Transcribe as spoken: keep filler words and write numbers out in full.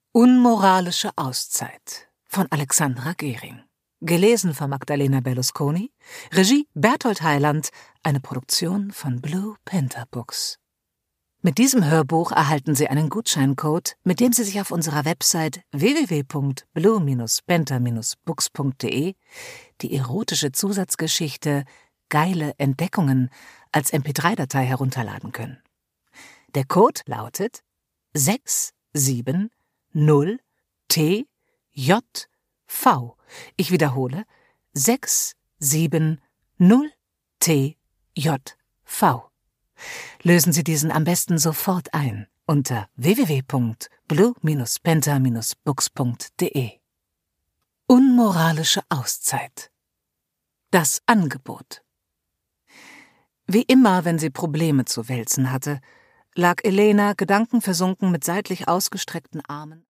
Unmoralische Auszeit von Alexandra Gehring. Gelesen von Magdalena Berlusconi. Regie Berthold Heiland. Eine Produktion von Blue Panther Books. Mit diesem Hörbuch erhalten Sie einen Gutscheincode, mit dem Sie sich auf unserer Website w w w punkt blue panther books punkt de die erotische Zusatzgeschichte Geile Entdeckungen als M P drei Datei herunterladen können. Der Code lautet sechs sieben null T J V. Ich wiederhole, sechs sieben null T J V. Lösen Sie diesen am besten sofort ein unter w w w punkt blue panther books punkt de. Unmoralische Auszeit. Das Angebot. Wie immer, wenn sie Probleme zu wälzen hatte, lag Elena gedankenversunken mit seitlich ausgestreckten Armen